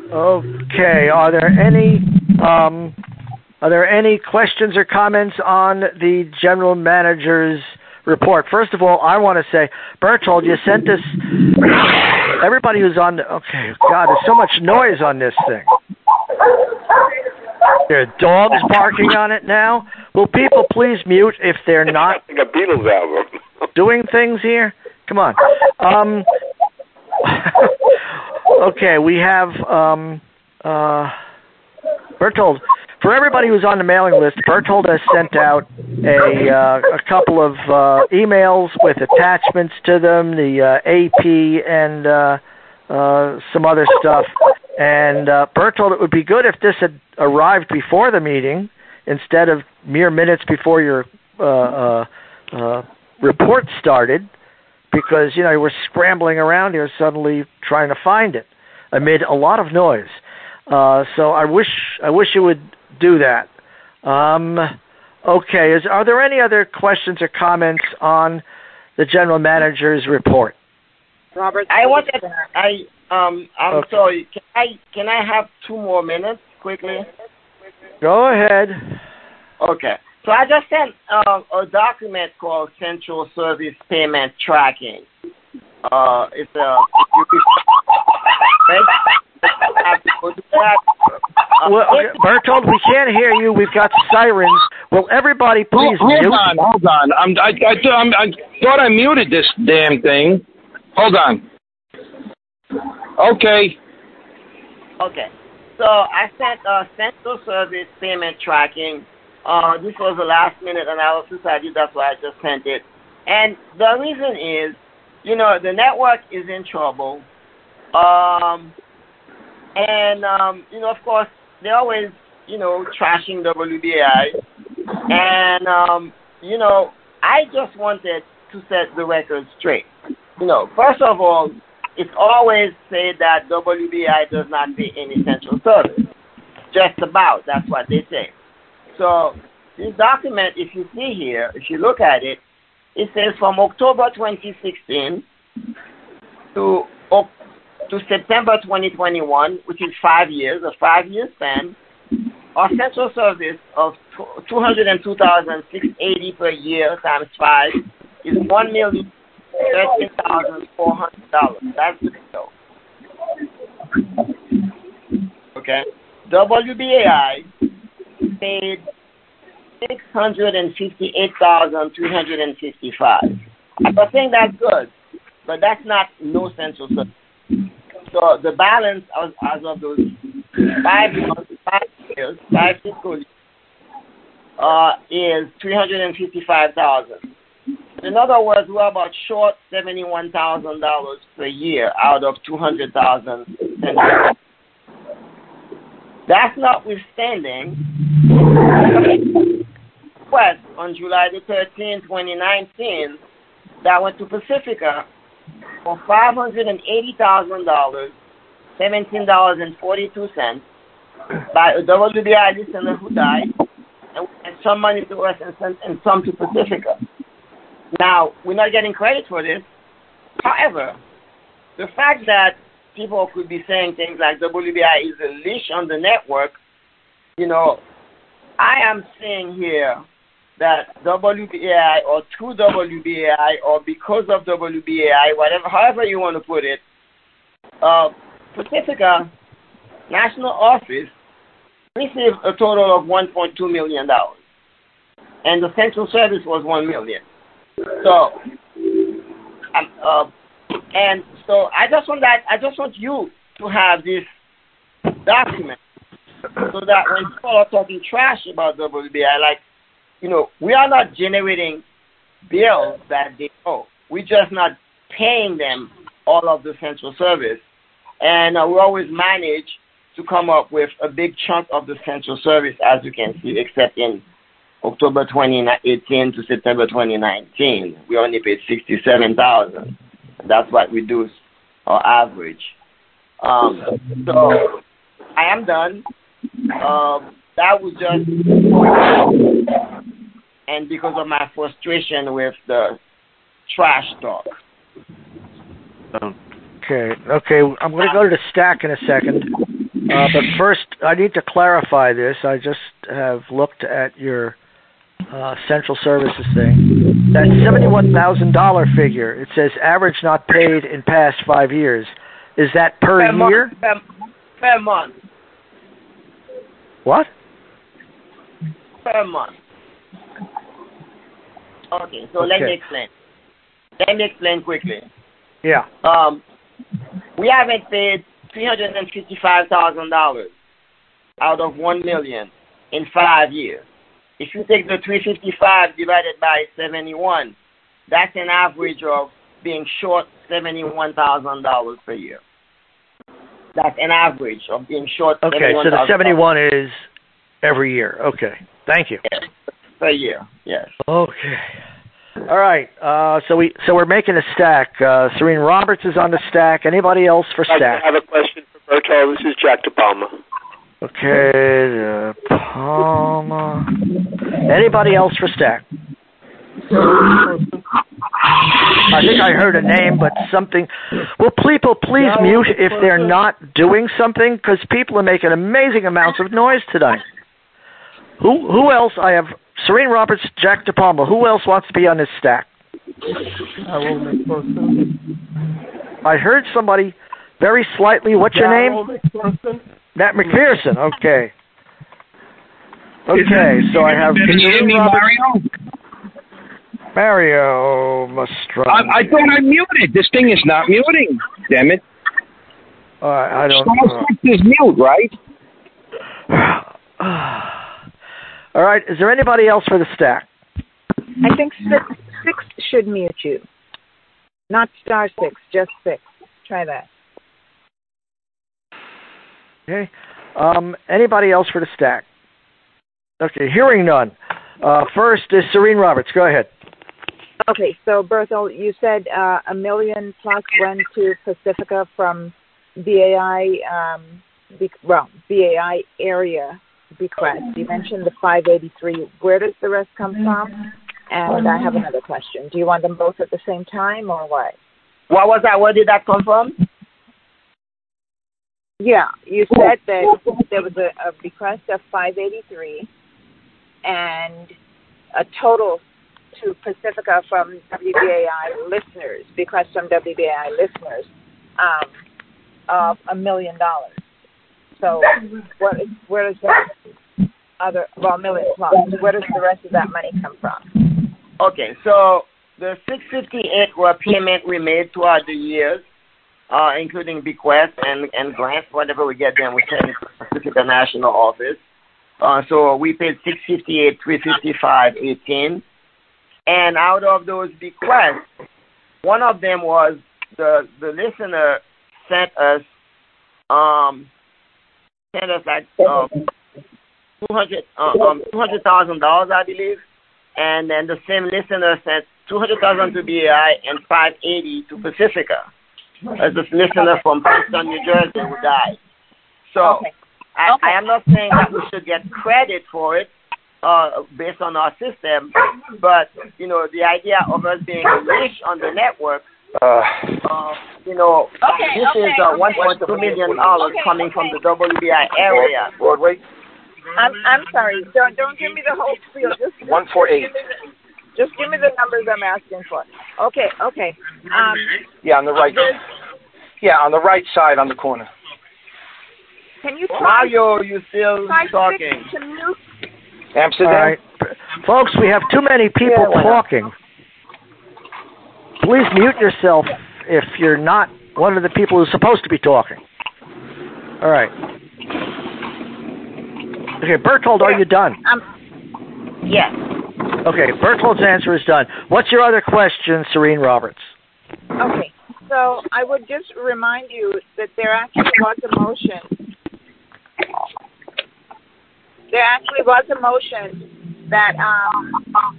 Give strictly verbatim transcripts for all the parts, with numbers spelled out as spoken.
Okay. Are there any um, are there any questions or comments on the general manager's report? First of all, I want to say, Berthold, you sent us. Everybody who's on. The, okay, God, there's so much noise on this thing. There are dogs barking on it now. Will people please mute if they're not like a Beatles album. doing things here? Come on. Um, okay, we have um, uh, Berthold. For everybody who's on the mailing list, Berthold has sent out a uh, a couple of uh, emails with attachments to them, the uh, A P and uh, uh, some other stuff. And uh, Berthold, it would be good if this had arrived before the meeting instead of mere minutes before your uh, uh, uh, report started, because you know we're scrambling around here suddenly trying to find it amid a lot of noise. Uh, so I wish I wish you would do that. Um, okay, is are there any other questions or comments on the general manager's report? Robert, I wanted I um I'm okay. sorry. Can I can I have two more minutes quickly? Go ahead. Okay. So I just sent uh, a document called Central Service Payment Tracking. Uh, it's a well, okay. Berthold, we can't hear you. We've got sirens. Will everybody please hold, mute? Hold on, hold on. I'm, I, I, I'm, I thought I muted this damn thing. Hold on. Okay. Okay. So I sent uh, Central Service Payment Tracking. Uh, this was a last-minute analysis I did. That's why I just sent it. And the reason is, you know, the network is in trouble. Um, and, um, you know, of course, they're always, you know, trashing W B A I. And, um, you know, I just wanted to set the record straight. You know, first of all, it's always said that W B A I does not pay any central service. Just about, that's what they say. So this document, if you see here, if you look at it, it says from October twenty sixteen to to September twenty twenty-one, which is five years, a five-year span, our central service of two hundred two thousand six hundred eighty per year times five is one million thirteen thousand four hundred dollars. That's the bill. Okay. W B A I paid six hundred fifty-eight thousand three hundred fifty-five. I'm not saying that's good, but that's not no central service. So the balance as, as of those five months, five years, five fiscal years, uh, is three hundred fifty-five thousand. In other words, we're about short seventy-one thousand dollars per year out of two hundred thousand. That's notwithstanding request on July the thirteenth, twenty nineteen, that went to Pacifica for five hundred eighty thousand dollars, seventeen dollars and forty-two cents by a W B I listener who died, and, and some money to us and, some, and some to Pacifica. Now, we're not getting credit for this. However, the fact that people could be saying things like W B I is a leash on the network, you know, I am saying here that W B A I or through W B A I or because of W B A I, whatever, however you want to put it, uh, Pacifica National Office received a total of one point two million dollars, and the Central Service was one million dollars. So, um, uh, and so I just want that I just want you to have this document so that when people are talking trash about W B I, like, you know, we are not generating bills that they owe. We're just not paying them all of the central service. And uh, we always manage to come up with a big chunk of the central service, as you can see, except in October twenty eighteen to September twenty nineteen. We only paid sixty-seven thousand dollars. That's what we do, our average. Um, so I am done. Um, that was just, and because of my frustration with the trash talk. Okay, okay. I'm going to go to the stack in a second. Uh, but first, I need to clarify this. I just have looked at your uh, central services thing. That seventy-one thousand dollars figure, it says average not paid in past five years. Is that per, per year? Month, per, per month. What? Per month. Okay, so okay. let me explain. Let me explain quickly. Yeah. Um, we haven't paid three hundred fifty-five thousand dollars out of one million in five years. If you take the three hundred fifty-five divided by seventy-one, that's an average of being short seventy-one thousand dollars per year. That's an average of being short. Okay, so the seventy-one is every year. Okay, thank you. Yes. Per year, yes. Okay. All right. Uh, so we so we're making a stack. Uh, Serene Roberts is on the stack. Anybody else for stack? I have a question for Berthold. This is Jack De Palma. Okay, De Palma. Anybody else for stack? I think I heard a name, but something. Will people please mute if they're not doing something? Because people are making amazing amounts of noise tonight. Who who else? I have Serene Roberts, Jack De Palma. Who else wants to be on this stack? I heard somebody very slightly. What's your name? Matt McPherson. Okay. Okay, so I have. Can you hear me, Mario? Mario Mastroni. I, I thought I muted. This thing is not muting. Damn it. Uh, I don't know. Uh, is mute, right? All right. Is there anybody else for the stack? I think six, six should mute you. Not star six, just six. Try that. Okay. Um, anybody else for the stack? Okay. Hearing none. Uh, first is Serene Roberts. Go ahead. Okay. So, Berthold, you said uh, a million plus went to Pacifica from B A I, um, B, well, B A I area bequest. You mentioned the five eighty-three. Where does the rest come from? And I have another question. Do you want them both at the same time or what? What was that? Where did that come from? Yeah, you said that there was a, a bequest of five eighty-three and a total to Pacifica from W B A I listeners, bequest from W B A I listeners um, of a million dollars. So what is, where does that other, well, million plus, where does the rest of that money come from? Okay, so the six fifty-eight were payment we made throughout the years, uh, including bequests and, and grants. Whenever we get them, we send it to the Pacifica National Office. Uh, so we paid six fifty-eight, three fifty-five, eighteen. And out of those bequests, one of them was the the listener sent us um sent us like uh, two hundred uh, um two hundred thousand dollars, I believe, and then the same listener sent two hundred thousand to B A I and five eighty to Pacifica. As this listener from Princeton, New Jersey, who died. So okay. I, okay. I am not saying that we should get credit for it uh, based on our system, but you know the idea of us being rich on the network. Uh, uh, you know, okay, this okay, is uh, okay. one point two million dollars okay, coming okay. from the W B I area. Broadway. I'm I'm sorry. Don't don't give me the whole spiel. Just, just one four eight. Just give me the numbers I'm asking for. Okay, okay. Um, yeah, on the right. Yeah, on the right side, on the corner. Can you try? Mario, you still try talking? To mute? Amsterdam. All right, folks, we have too many people yeah, talking. Please mute yourself if you're not one of the people who's supposed to be talking. All right. Okay, Berthold, are you done? Um, yes. Okay, Berthold's answer is done. What's your other question, Serene Roberts? Okay, so I would just remind you that there actually was a motion. There actually was a motion that um,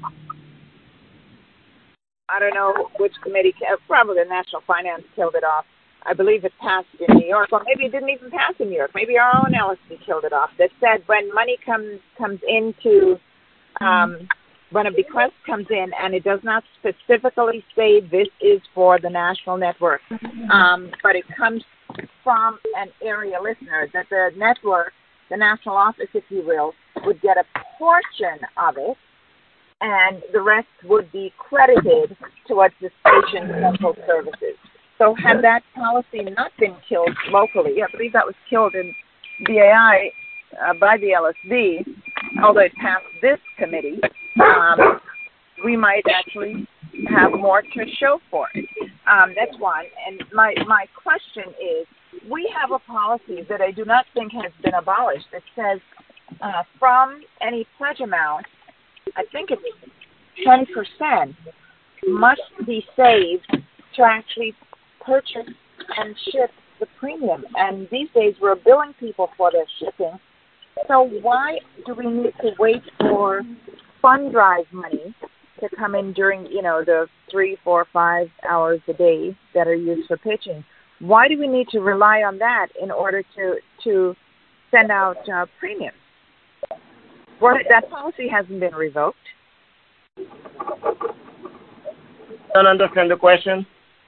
I don't know which committee, probably the National Finance killed it off. I believe it passed in New York, or maybe it didn't even pass in New York. Maybe our own L S D killed it off. That said, when money comes comes into, um, when a bequest comes in and it does not specifically say this is for the national network, um, but it comes from an area listener, that the network, the national office, if you will, would get a portion of it, and the rest would be credited towards the station's local services. So had that policy not been killed locally, I believe that was killed in B A I uh, by the L S B, although it passed this committee, um, we might actually have more to show for it. Um, that's one. And my, my question is, we have a policy that I do not think has been abolished that says uh, from any pledge amount, I think it's ten percent must be saved to actually purchase and ship the premium. And these days we're billing people for their shipping. So why do we need to wait for fund drive money to come in during, you know, the three, four, five hours a day that are used for pitching? Why do we need to rely on that in order to to send out uh, premiums? Well, that policy hasn't been revoked. Don't understand the question.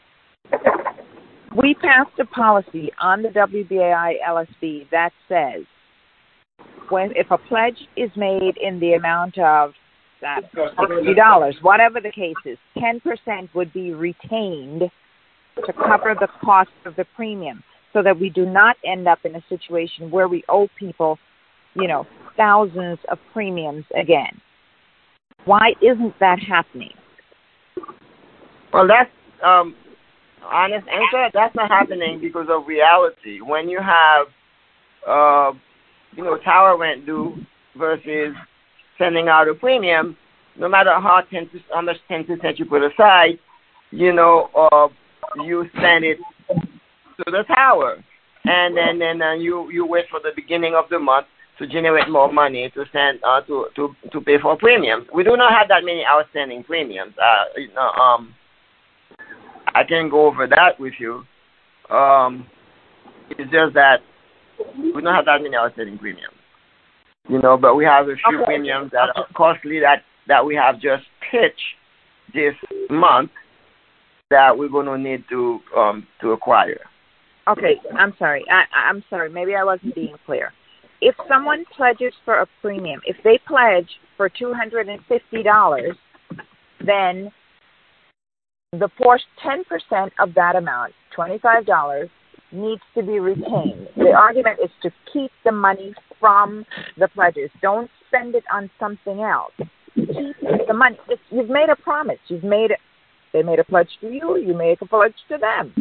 We passed a policy on the W B A I L S B that says when if a pledge is made in the amount of uh, sixty dollars, whatever the case is, ten percent would be retained to cover the cost of the premium, so that we do not end up in a situation where we owe people, you know, thousands of premiums again. Why isn't that happening? Well, that's um, honest answer. That's not happening because of reality. When you have, uh, you know, tower rent due versus sending out a premium, no matter how ten how much ten percent you put aside, you know, uh, you send it to the tower, and then then uh, you you wait for the beginning of the month to generate more money to send uh, to to to pay for premiums. We do not have that many outstanding premiums. Uh, you know, um, I can go over that with you. Um, it's just that we don't have that many outstanding premiums. You know, but we have a few okay. premiums that are costly that that we have just pitched this month that we're going to need to um, to acquire. Okay, I'm sorry. I, I'm sorry. Maybe I wasn't being clear. If someone pledges for a premium, if they pledge for two hundred fifty dollars, then the portion, ten percent of that amount, twenty-five dollars, needs to be retained. The argument is to keep the money from the pledges. Don't spend it on something else. Keep the money. It's, you've made a promise. You've made it. They made a pledge to you. You make a pledge to them.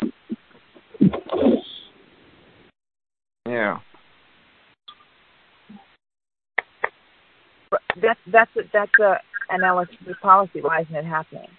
Yeah. That's that's a, that's a, an L S B policy. Why isn't it happening?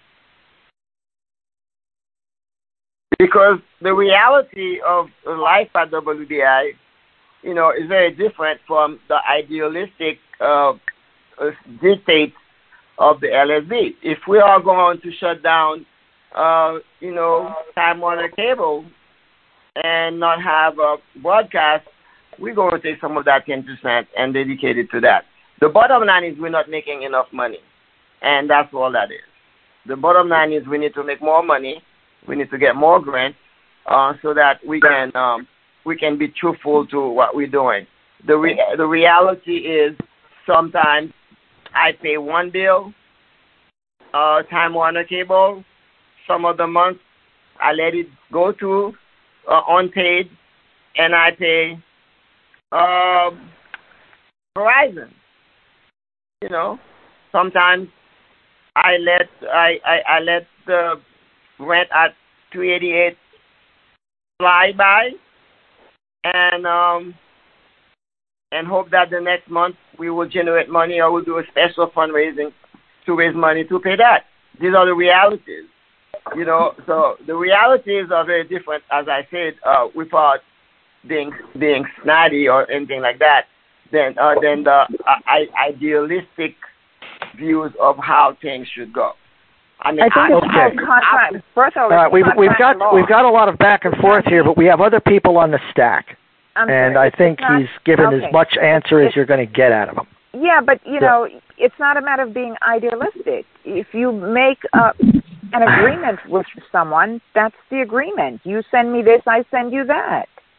Because the reality of life at W B I, you know, is very different from the idealistic uh, dictates of the L S B. If we are going to shut down, uh, you know, Time Warner Cable and not have a broadcast, we're going to take some of that ten percent and dedicate it to that. The bottom line is we're not making enough money, and that's all that is. The bottom line is we need to make more money. We need to get more grants uh, so that we can um, we can be truthful to what we're doing. The re- the reality is sometimes I pay one bill, uh, Time Warner Cable. Some of the months I let it go to uh, unpaid, and I pay uh, Verizon. You know, sometimes I let I, I, I let the rent at two eighty-eight fly by, and um, and hope that the next month we will generate money or we'll do a special fundraising to raise money to pay that. These are the realities, you know. So the realities are very different, as I said, uh, without being being snotty or anything like that. Than uh, than the uh, idealistic views of how things should go. I mean, I think I, it's okay. contract. First of all, uh, we've we've got law. we've got a lot of back and forth here, but we have other people on the stack, I'm and sorry, I think not, he's given okay. as much answer it's, as you're going to get out of him. Yeah, but you Yeah. know, it's not a matter of being idealistic. If you make a, an agreement with someone, that's the agreement. You send me this, I send you that.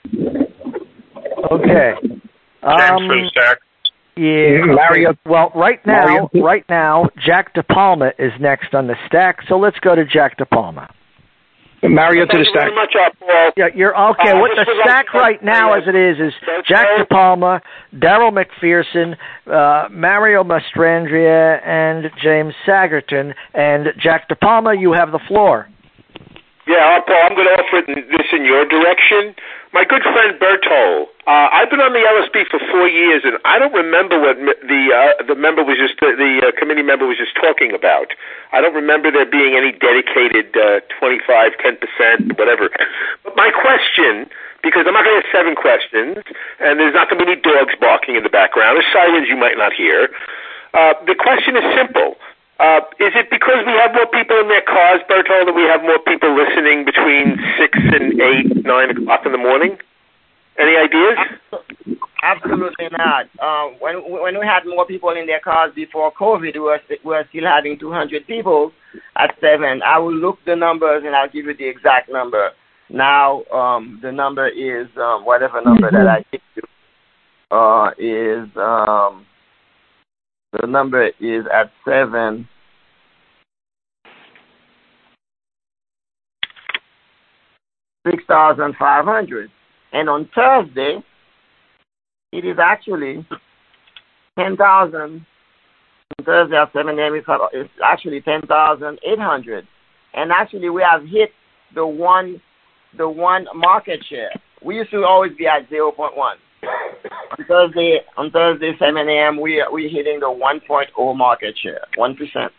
Okay. Thanks Um, for the stack. Yeah. Mario. Well, right now, Mario. right now, Jack DePalma is next on the stack. So let's go to Jack DePalma. Mario to the Thank you stack. very much, uh, Paul. Yeah, you're okay. Uh, what this the was stack like- right now, uh, as it is, is Berto. Jack DePalma, Daryl McPherson, uh, Mario Mastrandria, and James Sagerton. And Jack DePalma, you have the floor. Yeah, uh, Paul, I'm going to offer this in your direction. My good friend Bertol, uh, I've been on the L S B for four years, and I don't remember what the uh, the member was just the uh, committee member was just talking about. I don't remember there being any dedicated uh, twenty-five, ten percent, whatever. But my question, because I'm not going to have seven questions, and there's not going to be any dogs barking in the background, or sirens you might not hear. Uh, the question is simple. Uh, is it because we have more people in their cars, Bertol, that we have more people listening between six and eight, nine o'clock in the morning? Any ideas? Absolutely not. Uh, when when we had more people in their cars before COVID, we were, we were still having two hundred people at seven. I will look the numbers and I'll give you the exact number. Now um, the number is um, whatever number that I give you uh, is um, the number is at seven. six thousand five hundred. And on Thursday, it is actually ten thousand. On Thursday at seven a.m., it's actually ten thousand eight hundred. And actually, we have hit the one, the one market share. We used to always be at zero point one. On Thursday, on Thursday seven a.m., we we hitting the one point oh market share, one percent.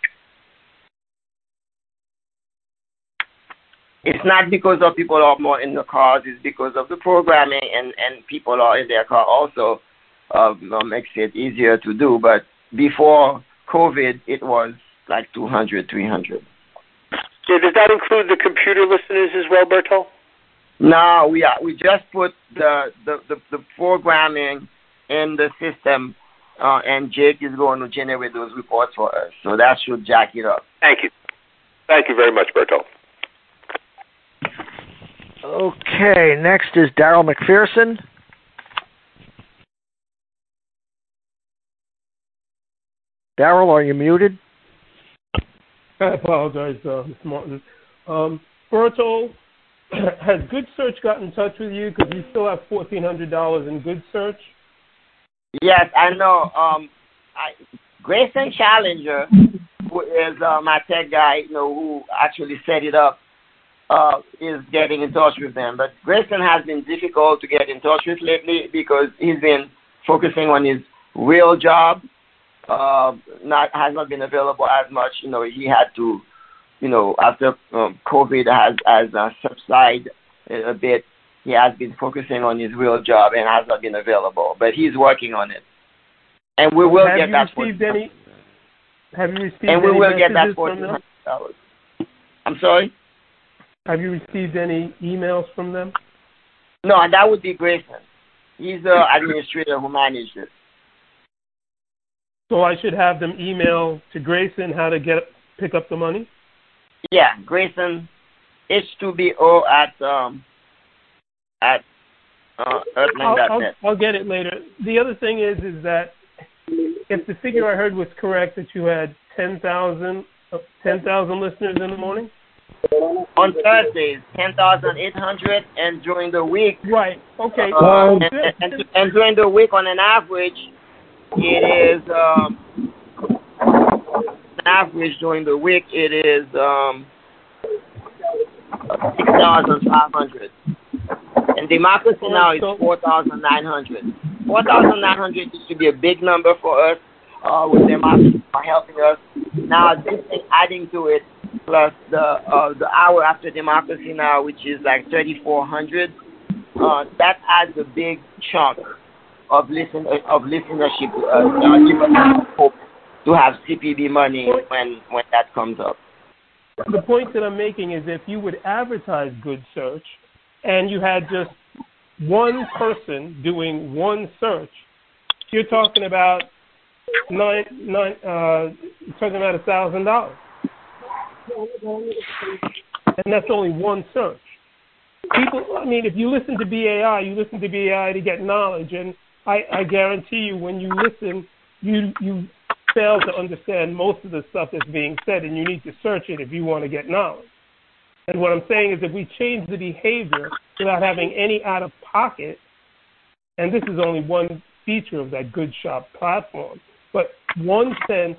It's not because of people are more in the cars. It's because of the programming and, and people are in their car also uh, makes it easier to do. But before COVID, it was like two hundred, three hundred. Yeah, does that include the computer listeners as well, Bertol? No, we are, we just put the, the, the, the programming in the system, uh, and Jake is going to generate those reports for us. So that should jack it up. Thank you. Thank you very much, Bertol. Okay, next is Daryl McPherson. Daryl, are you muted? I apologize, uh, Mister Martin. Um, Bertol, has Good Search gotten in touch with you because you still have fourteen hundred dollars in Good Search? Yes, I know. Um, I, Grayson Challenger, who is uh, my tech guy, you know, who actually set it up, uh, is getting in touch with them. But Grayson has been difficult to get in touch with lately because he's been focusing on his real job. Uh, not has not been available as much. You know, he had to, you know, after um, COVID has has uh, subsided a bit. He has been focusing on his real job and has not been available. But he's working on it, and we will have get you that. Received any, have you received and we any will get that messages fourteen from hundred them? dollars. I'm sorry. Have you received any emails from them? No, that would be Grayson. He's the administrator who managed it. So I should have them email to Grayson how to get pick up the money? Yeah, Grayson, H two B O at um at uh, earthling dot net. I'll, I'll, I'll get it later. The other thing is is that if the figure I heard was correct, that you had ten thousand uh, ten thousand listeners in the morning? On Thursdays, ten thousand eight hundred, and during the week. Right. Okay. Uh, and, and, and, and during the week, on an average, it is um, an average during the week. It is um, six thousand five hundred, and Democracy now is four thousand nine hundred. Four thousand nine hundred used to be a big number for us. Uh, with Democracy helping us. Now this thing adding to it, plus the uh, the hour after Democracy Now, which is like thirty-four hundred, uh, that adds a big chunk of listen of listenership to us. Uh, give us hope to have C P B money when when that comes up. The point that I'm making is if you would advertise Good Search and you had just one person doing one search, you're talking about nine nine uh you're talking about a thousand dollars. And that's only one search. people, I mean, if you listen to B A I, you listen to B A I to get knowledge. And I, I guarantee you when you listen, you you fail to understand most of the stuff that's being said, and you need to search it if you want to get knowledge. And what I'm saying is if we change the behavior without having any out-of-pocket, and this is only one feature of that Good Shop platform, but one cent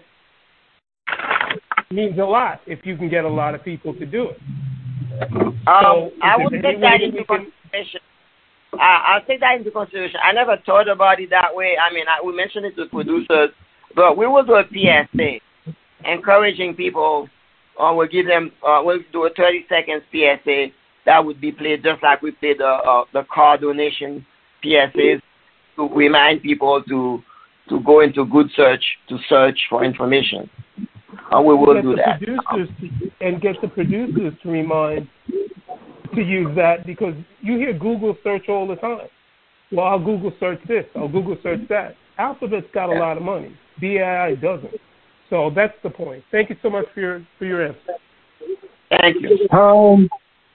means a lot if you can get a lot of people to do it. Um, so I would take that into can... consideration. I, I'll take that into consideration. I never thought about it that way. I mean, I, we mentioned it to producers, but we will do a P S A encouraging people, or we'll give them, uh, we'll do a thirty seconds P S A that would be played just like we played the, uh, the car donation P S As to remind people to to go into Good Search to search for information. And we will get do the that. Producers to, and get the producers to remind to use that, because you hear Google search all the time. Well, I'll Google search this. I'll Google search that. Alphabet's got a lot of money. B A I doesn't. So that's the point. Thank you so much for your for your answer. Thank you. Um,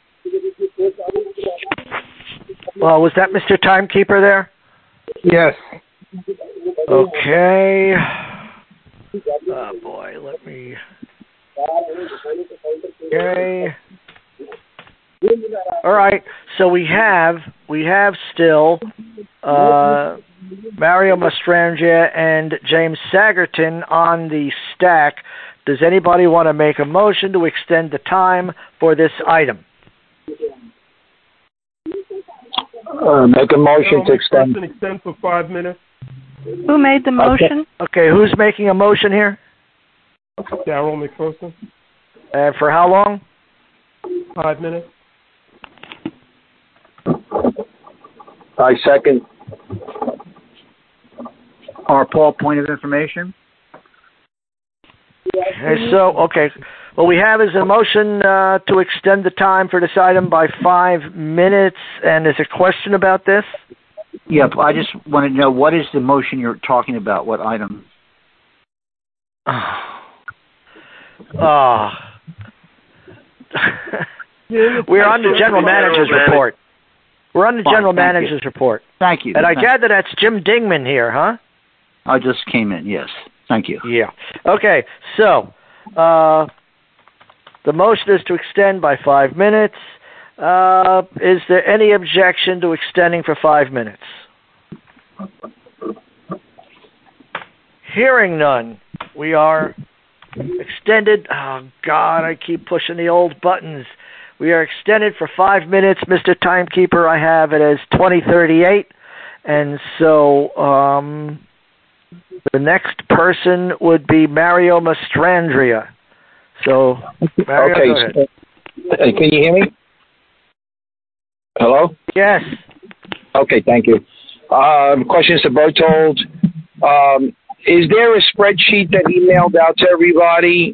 Well, was that Mister Timekeeper there? yes. Okay. Oh boy, let me. Okay. All right. So we have we have still uh, Mario Mastrangelo and James Sagerton on the stack. Does anybody want to make a motion to extend the time for this item? Uh, make a motion to extend. extend for five minutes. Who made the motion? Okay, who's making a motion here? Daryl McPherson. And for how long? Five minutes. I second. Our Paul, point of information. Okay, so, okay. What we have is a motion uh, to extend the time for this item by five minutes, and there's a question about this? Yep, I just want to know, what is the motion you're talking about? What item? Oh. We're on the general manager's report. We're on the Fine, general thank manager's you. report. Thank you. And I Thank gather that's Jim Dingman here, huh? I just came in, yes. Thank you. Yeah. Okay, so uh, the motion is to extend by five minutes. Uh, is there any objection to extending for five minutes? Hearing none, we are extended. Oh, God, I keep pushing the old buttons. We are extended for five minutes. Mister Timekeeper, I have it as twenty thirty-eight. And so um, the next person would be Mario Mastrangelo. So, Mario, okay. go ahead. So, uh, can you hear me? Hello? Yes. Okay, thank you. Um, questions to Bertold. Um, is there a spreadsheet that he mailed out to everybody?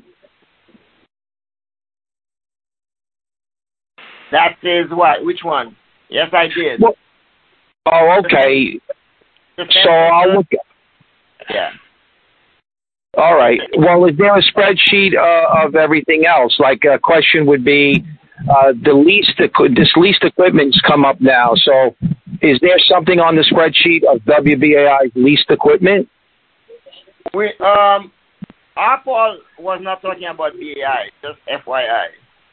That is what? Which one? Yes, I did. Well, oh, okay. So I'll look. Yeah. All right. Well, is there a spreadsheet uh, of everything else? Like a question would be, uh, the leased this leased equipment's come up now. So, is there something on the spreadsheet of W B A I's leased equipment? We um, our Paul was not talking about B A I, just F Y I.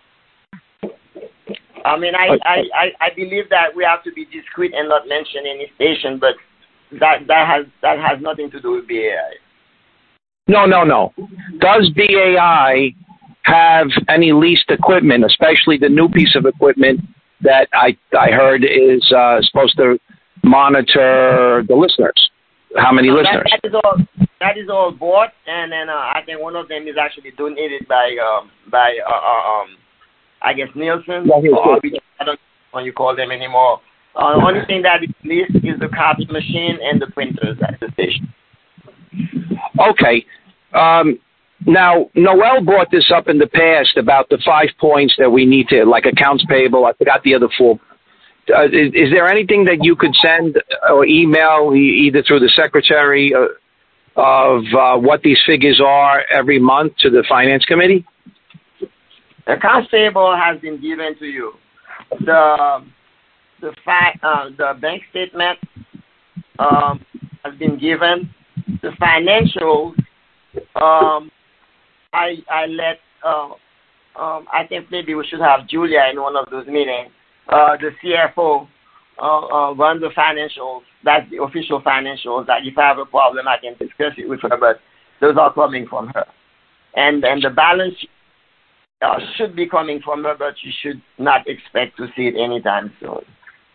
I mean, I, I, I, I believe that we have to be discreet and not mention any station, but that that has that has nothing to do with B A I. No, no, no. Does B A I have any leased equipment, especially the new piece of equipment that I I heard is uh, supposed to monitor the listeners? How many that, listeners? That is all. That is all bought, and then uh, I think one of them is actually donated by um, by uh, uh, um. I guess Nielsen, Yeah, or I don't know what you call them anymore. Uh, the only thing that is leased is the copy machine and the printers at the station. Okay. Um, now, Noel brought this up in the past about the five points that we need to, like accounts payable. I forgot the other four. Uh, is, is there anything that you could send or email, e- either through the secretary, uh, of uh, what these figures are every month to the finance committee? The accounts payable has been given to you. the the fact uh, the bank statement um, has been given. The financials, um, I I let uh, um, I think maybe we should have Julia in one of those meetings. Uh, the C F O uh, uh, run the financials. That's the official financials. That if I have a problem, I can discuss it with her. But those are coming from her, and and the balance sheet uh, should be coming from her, but you should not expect to see it anytime soon.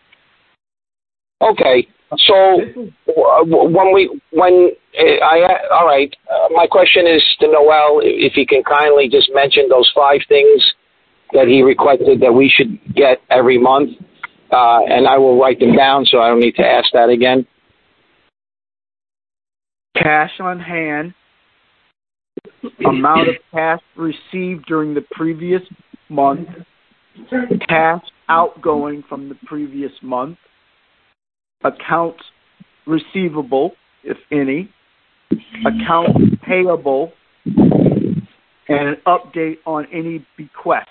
Okay. So uh, when we when uh, I all right, uh, my question is to Noel if he can kindly just mention those five things that he requested that we should get every month, uh, and I will write them down so I don't need to ask that again. Cash on hand, amount of cash received during the previous month, cash outgoing from the previous month, accounts receivable, if any, accounts payable, and an update on any bequests.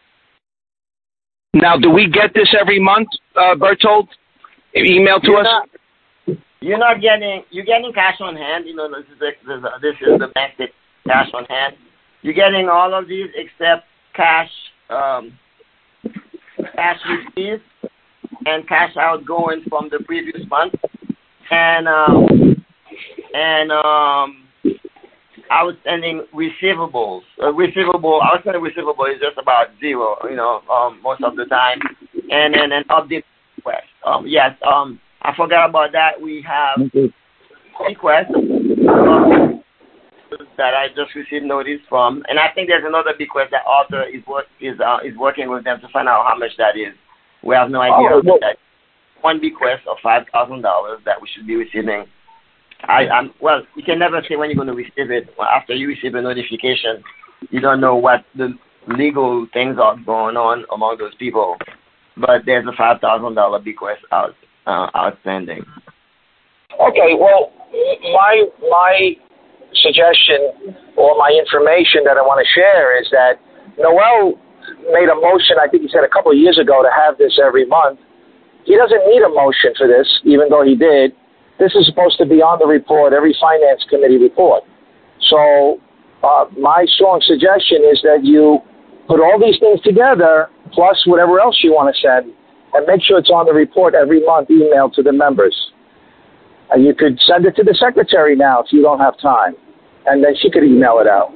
Now, do we get this every month, uh, Bertold? Email to you're us? Not, you're not getting, you're getting cash on hand. You know, this is the, this is the bank that cash on hand. You're getting all of these except cash, um, cash received and cash outgoing from the previous month. And, um, and, um, I was sending receivables. Uh, receivable, I was sending receivable is just about zero, you know, um, most of the time. And then an update request. Um, yes, um, I forgot about that. We have requests um, that I just received notice from, and I think there's another bequest that Arthur is work is uh, is working with them to find out how much that is. We have no idea oh, how much that is. One bequest of five thousand dollars that we should be receiving. I, I'm well. You can never say when you're going to receive it. Well, after you receive a notification, you don't know what the legal things are going on among those people. But there's a five thousand dollar bequest out uh, outstanding. Okay. Well, my my suggestion or my information that I want to share is that Noel made a motion. I think he said a couple of years ago to have this every month. He doesn't need a motion for this, even though he did. This is supposed to be on the report, every finance committee report. So uh, my strong suggestion is that you put all these things together, plus whatever else you want to send, and make sure it's on the report every month, emailed to the members. And you could send it to the secretary now if you don't have time, and then she could email it out.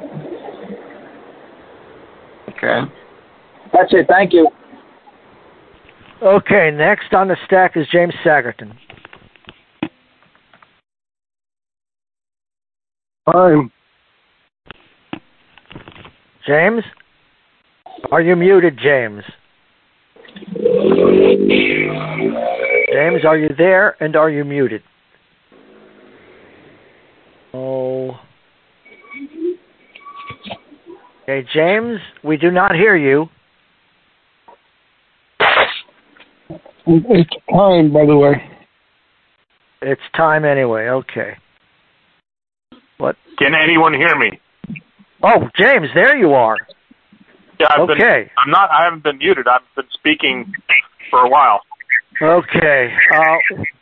Okay. That's it. Thank you. Okay, next on the stack is James Sagerton. Fine. James? Are you muted, James? James, are you there, and are you muted? Oh. Okay, James, we do not hear you. It's time, by the way. It's time anyway, okay. What? Can anyone hear me? Oh, James, there you are. Yeah, I've okay. Been, I'm not. I haven't been muted. I've been speaking for a while. Okay. Uh,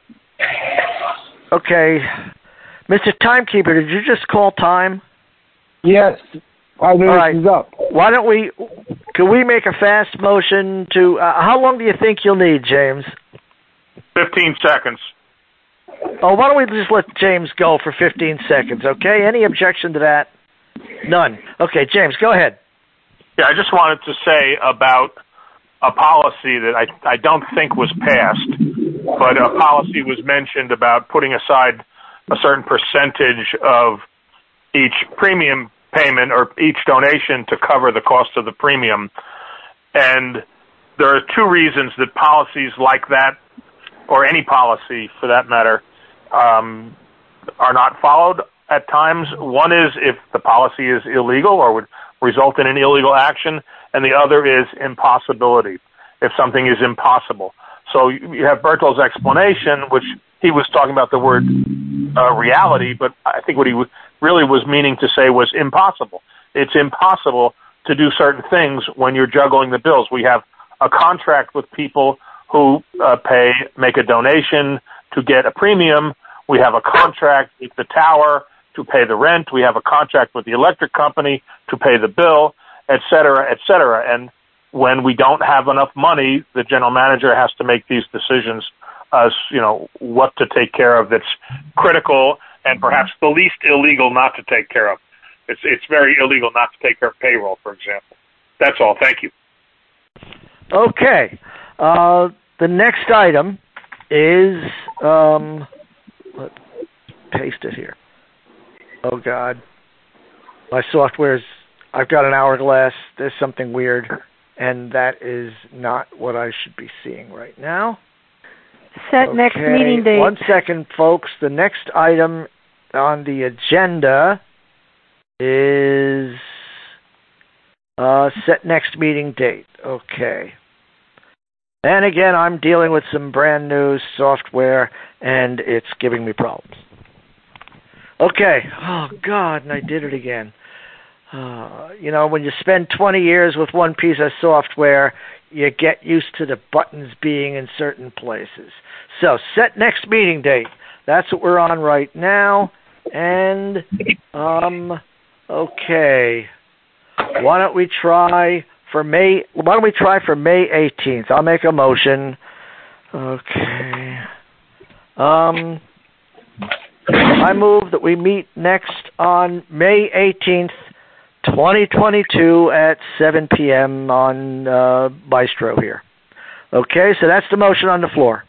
okay, Mister Timekeeper, did you just call time? Yes. Five minutes right. is up. Why don't we? Can we make a fast motion to? Uh, how long do you think you'll need, James? Fifteen seconds. Oh, why don't we just let James go for fifteen seconds, okay? Any objection to that? None. Okay, James, go ahead. Yeah, I just wanted to say about a policy that I, I don't think was passed, but a policy was mentioned about putting aside a certain percentage of each premium payment or each donation to cover the cost of the premium. And there are two reasons that policies like that, or any policy for that matter, um, are not followed at times. One is if the policy is illegal or would result in an illegal action, and the other is impossibility, if something is impossible. So you have Bertold's explanation, which he was talking about the word uh, reality, but I think what he w- really was meaning to say was impossible. It's impossible to do certain things when you're juggling the bills. We have a contract with people who uh, pay, make a donation to get a premium. We have a contract with the tower to pay the rent. We have a contract with the electric company to pay the bill, et cetera, et cetera. And when we don't have enough money, the general manager has to make these decisions as, you know, what to take care of that's critical and perhaps the least illegal not to take care of. It's it's very illegal not to take care of payroll, for example. That's all. Thank you. Okay. Uh, the next item is, um, let's paste it here. Oh, God. My software's, I've got an hourglass. There's something weird, and that is not what I should be seeing right now. Set okay. next meeting date. One second, folks. The next item on the agenda is uh, set next meeting date. Okay. And again, I'm dealing with some brand new software, and it's giving me problems. Okay. Oh, God, and I did it again. Uh, you know, when you spend twenty years with one piece of software, you get used to the buttons being in certain places. So, set next meeting date. That's what we're on right now. And, um, okay. Why don't we try for May, why don't we try for May eighteenth? I'll make a motion. Okay. Um, I move that we meet next on May eighteenth, twenty twenty-two at seven p.m. on uh, Bistro here. Okay, so that's the motion on the floor.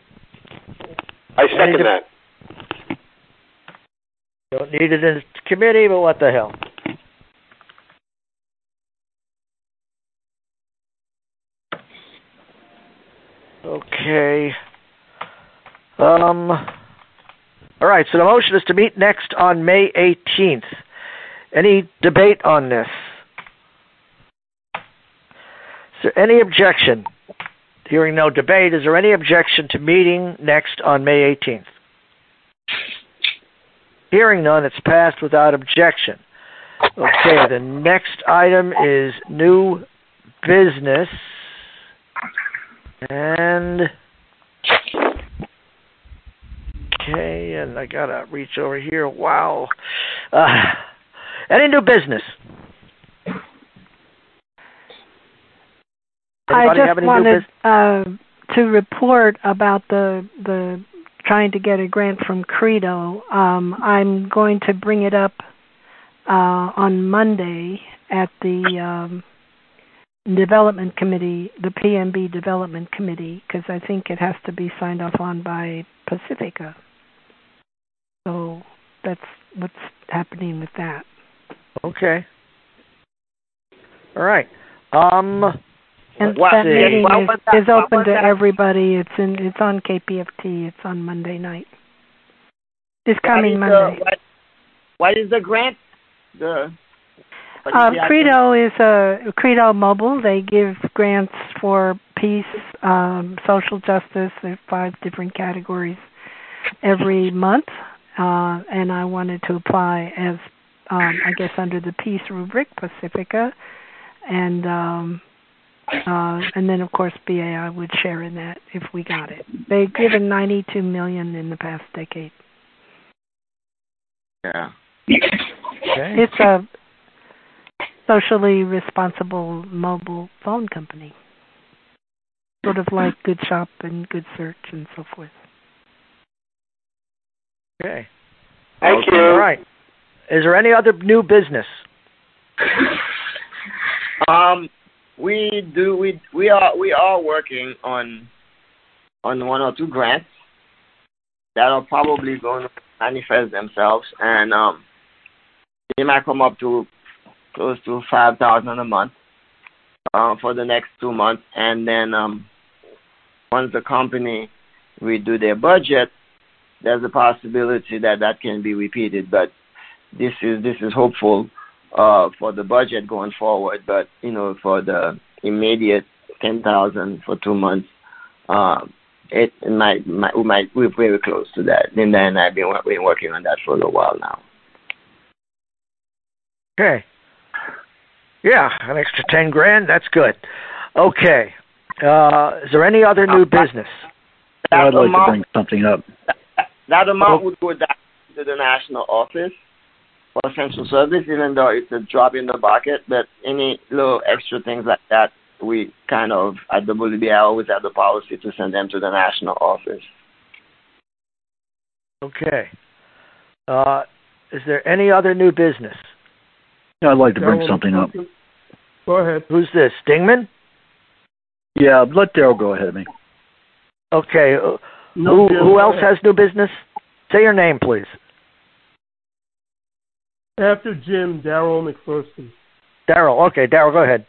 I second Any, that. Don't need it in committee, but what the hell. Okay. Um. All right, so the motion is to meet next on May eighteenth. Any debate on this? Is there any objection? Hearing no debate, is there any objection to meeting next on May eighteenth? Hearing none, it's passed without objection. Okay, the next item is new business. And... Okay, and I gotta reach over here. Wow. Uh, any new business? Anybody I have just any wanted new bus- uh, to report about the the trying to get a grant from Credo. Um, I'm going to bring it up uh, on Monday at the um, development committee, the P M B development committee, because I think it has to be signed off on by Pacifica. So that's what's happening with that. Okay. All right. Um, and let's that see. meeting What is, was that? is What open was to that? everybody. It's in. It's on K P F T. It's on Monday night. This What coming is the- Monday. what, what is the grant? The what is Uh, the acronym? Credo is a Credo Mobile. They give grants for peace, um, social justice. There's five different categories every month, uh, and I wanted to apply as, um, I guess, under the peace rubric, Pacifica, and um, uh, and then of course B A I would share in that if we got it. They've given ninety-two million in the past decade. Yeah. Okay. It's a socially responsible mobile phone company, sort of like Good Shop and Good Search and so forth. Okay. Thank okay. you. All right. Is there any other new business? Um, we do. We we are we are working on on one or two grants that are probably going to manifest themselves, and um, they might come up to close to five thousand a month uh, for the next two months, and then um, once the company redo their budget, there's a possibility that that can be repeated. But this is this is hopeful uh, for the budget going forward. But you know, for the immediate ten thousand for two months, um, it, it might, might we might we're very close to that. Linda and I've been, been working on that for a little while now. Okay. Yeah, an extra ten grand. That's good. Okay. Uh, is there any other new business? I'd like amount, to bring something up. That amount would go down to the national office for essential service, even though it's a drop in the bucket. But any little extra things like that, we kind of, at the W B A I, always have the policy to send them to the national office. Okay. Uh, is there any other new business? Yeah, I'd like to bring something up. Go ahead. Who's this, Dingman? Yeah, let Daryl go ahead of me. Okay. Uh, No, who Jim, who go else ahead. has new business? Say your name, please. After Jim, Daryl McPherson. Daryl. Okay, Daryl, go ahead.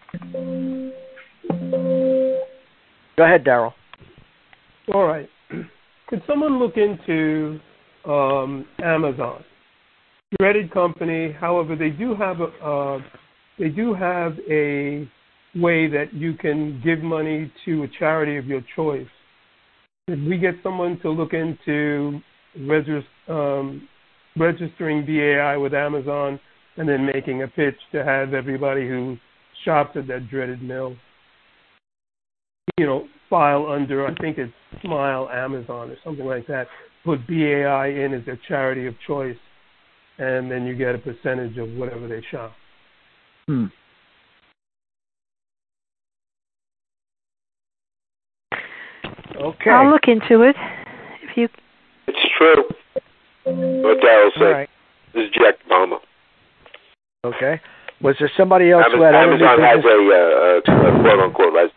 Go ahead, Daryl. All right. Could someone look into um, Amazon? Dreaded company. However, they do have a uh, they do have a way that you can give money to a charity of your choice. If we get someone to look into regis- um, registering B A I with Amazon and then making a pitch to have everybody who shops at that dreaded mill, you know, file under, I think it's Smile Amazon or something like that, put B A I in as their charity of choice, and then you get a percentage of whatever they shop. Hmm. Okay. I'll look into it. If you. It's true. What Daryl said. All right. This is Jack Palmer. Okay. Was there somebody else Amazon, who had other new Amazon has business? a, uh, a quote-unquote license.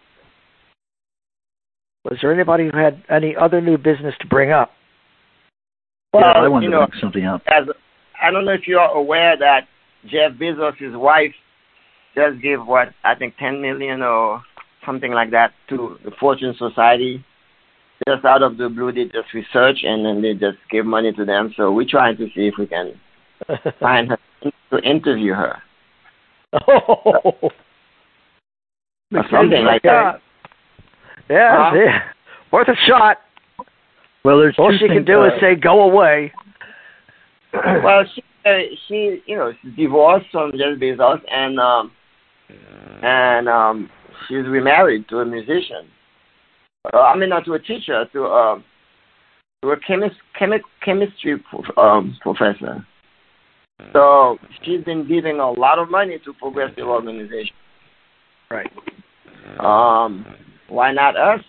Was there anybody who had any other new business to bring up? Well, yeah, I wanted you to know, bring something up. As I don't know if you're aware that Jeff Bezos' wife just gave what I think ten million or something like that to the Fortune Society. Just out of the blue, they just research and then they just give money to them. So we're trying to see if we can find her to interview her. Oh, or something like that. Yeah, Uh-huh. yeah, worth a shot. Well, there's All two she can things, do uh, is say, "Go away." Well, she, uh, she, you know, she's divorced from Jeff Bezos, and um, and um, she's remarried to a musician. Uh, I mean, not to a teacher, to um, to a chemist, chemi- chemistry um, professor. So she's been giving a lot of money to progressive organizations. Right. Um, why not us?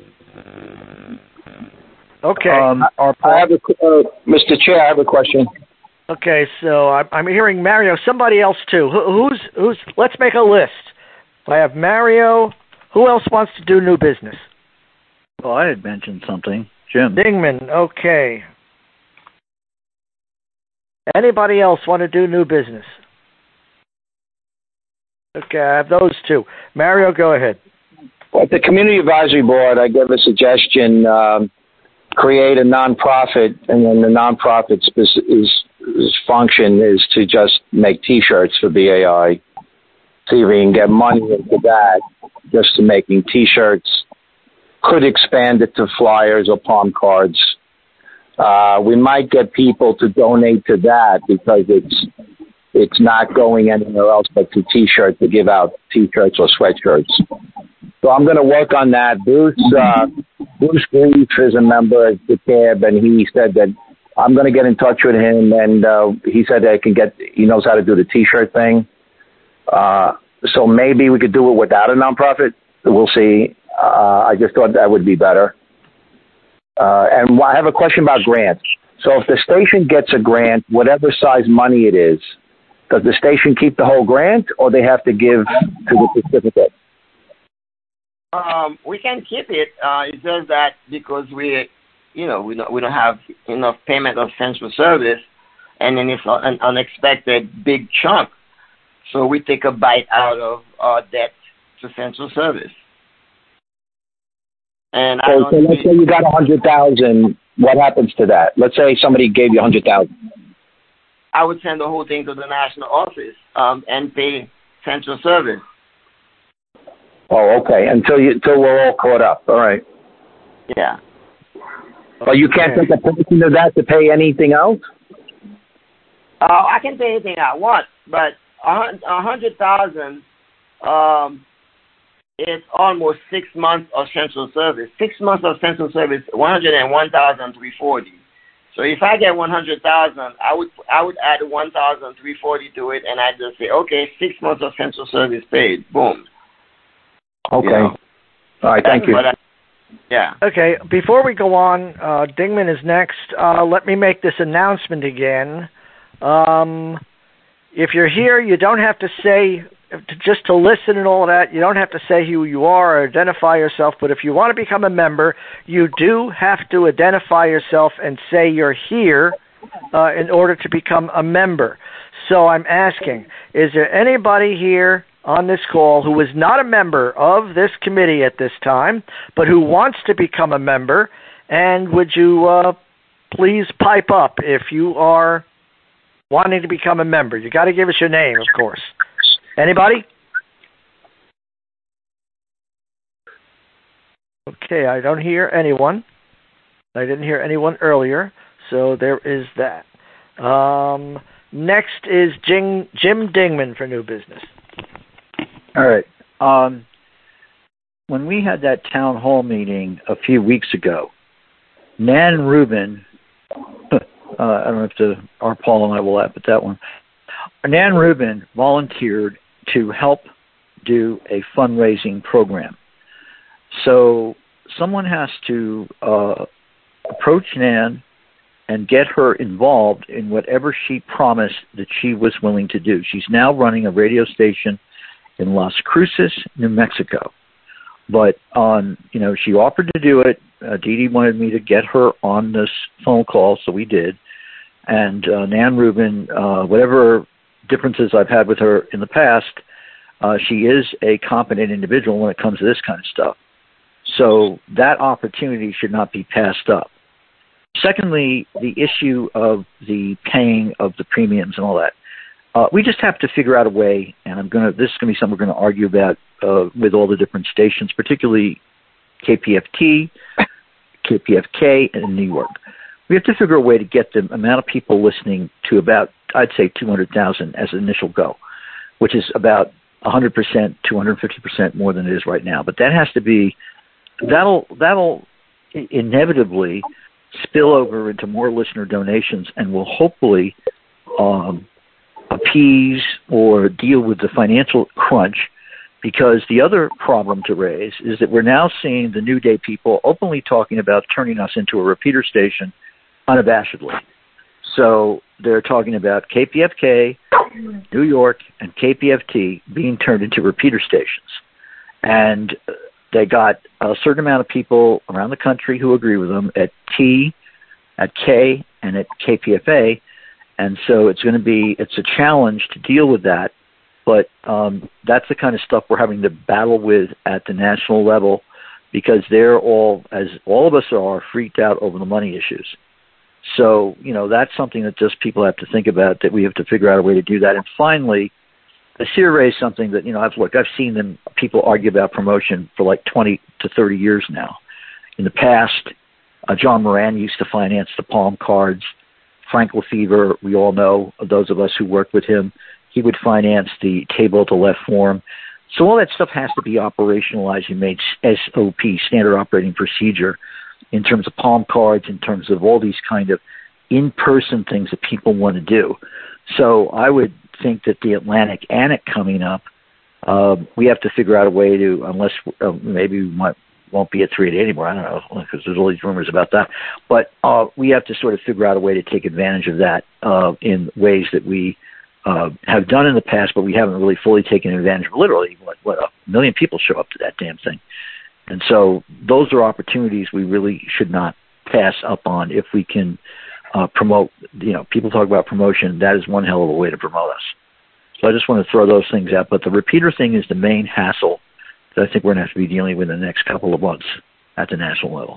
Okay. Um, our I have a, uh, Mister Chair, I have a question. Okay, so I'm, I'm hearing Mario. Somebody else too. Who, who's who's? Let's make a list. I have Mario. Who else wants to do new business? well, I had mentioned something. Jim. Dingman. Okay. Anybody else want to do new business? Okay, I have those two. Mario, go ahead. At the Community Advisory Board, I give a suggestion, um, create a nonprofit, and then the nonprofit's is, is, is function is to just make T-shirts for B A I. See if we can get money into that, just to making T-shirts. Could expand it to flyers or palm cards. Uh, we might get people to donate to that because it's it's not going anywhere else but to T-shirts, to give out T-shirts or sweatshirts. So I'm going to work on that. Bruce uh, Bruce Grief is a member of the C A B, and he said that I'm going to get in touch with him, and uh, he said that I can get. He knows how to do the T-shirt thing. Uh, so maybe we could do it without a nonprofit. We'll see. Uh, I just thought that would be better. Uh, and I have a question about grants. So if the station gets a grant, whatever size money it is, does the station keep the whole grant, or they have to give to the certificate? Um, we can keep it. Uh, it's just that because we, you know, we don't we don't have enough payment of central service, and then it's an unexpected big chunk. So we take a bite out of our debt to central service. And I So, don't so let's see, say you got a hundred thousand. What happens to that? Let's say somebody gave you a hundred thousand. I would send the whole thing to the national office um, and pay central service. Oh, okay. Until you, until we're all caught up. All right. Yeah. But you can't take a portion of that to pay anything else? Uh, I can pay anything I want, but a hun- a hundred thousand, um, it's almost six months of central service. Six months of central service, one hundred one thousand three hundred forty. So if I get one hundred thousand, I would I would add one thousand three hundred forty to it, and I just say, okay, six months of central service paid. Boom. Okay. You know? All right. Thank you. I, yeah. Okay. Before we go on, uh, Dingman is next. Uh, let me make this announcement again. Um, if you're here, you don't have to say. Just to listen and all of that, you don't have to say who you are or identify yourself, but if you want to become a member, you do have to identify yourself and say you're here uh, in order to become a member. So I'm asking, is there anybody here on this call who is not a member of this committee at this time, but who wants to become a member, and would you uh, please pipe up if you are wanting to become a member? You got to give us your name, of course. Anybody? Okay, I don't hear anyone. I didn't hear anyone earlier, so there is that. Um, next is Jim, Jim Dingman for new business. All right. Um, when we had that town hall meeting a few weeks ago, Nan Rubin, uh, I don't know if the, our Paul and I will laugh at that one, Nan Rubin volunteered to help do a fundraising program. So someone has to uh, approach Nan and get her involved in whatever she promised that she was willing to do. She's now running a radio station in Las Cruces, New Mexico. But on, you know, she offered to do it. Uh, Dee Dee wanted me to get her on this phone call, so we did. And uh, Nan Rubin, uh, whatever differences I've had with her in the past, uh, she is a competent individual when it comes to this kind of stuff. So that opportunity should not be passed up. Secondly, the issue of the paying of the premiums and all that. Uh, we just have to figure out a way, and I'm gonna. This is going to be something we're going to argue about uh, with all the different stations, particularly K P F T, K P F K, and New York. We have to figure a way to get the amount of people listening to about, I'd say, two hundred thousand as an initial go, which is about one hundred percent, two hundred fifty percent more than it is right now. But that has to be, that'll that'll inevitably spill over into more listener donations and will hopefully um, appease or deal with the financial crunch, because the other problem to raise is that we're now seeing the New Day people openly talking about turning us into a repeater station unabashedly. So they're talking about K P F K, New York, and K P F T being turned into repeater stations. And they got a certain amount of people around the country who agree with them at T, at K, and at K P F A. And so it's going to be, it's a challenge to deal with that. But um, that's the kind of stuff we're having to battle with at the national level, because they're all, as all of us are, freaked out over the money issues. So, you know, that's something that just people have to think about, that we have to figure out a way to do that. And finally, the C R A is something that, you know, I've looked, I've seen them, people argue about promotion for like twenty to thirty years now. In the past, uh, John Moran used to finance the Palm cards. Frank Lefevre, we all know, those of us who worked with him, he would finance the table at the left form. So all that stuff has to be operationalized and made S O P, standard operating procedure, in terms of Palm cards, in terms of all these kind of in-person things that people want to do. So I would think that the Atlantic Annex coming up, uh, we have to figure out a way to, unless uh, maybe we might, won't be at three eighty anymore, I don't know, because there's all these rumors about that. But uh, we have to sort of figure out a way to take advantage of that uh, in ways that we uh, have done in the past, but we haven't really fully taken advantage of. Literally, what, what, a million people show up to that damn thing. And so those are opportunities we really should not pass up on if we can uh, promote, you know, people talk about promotion. That is one hell of a way to promote us. So I just want to throw those things out. But the repeater thing is the main hassle that I think we're going to have to be dealing with in the next couple of months at the national level.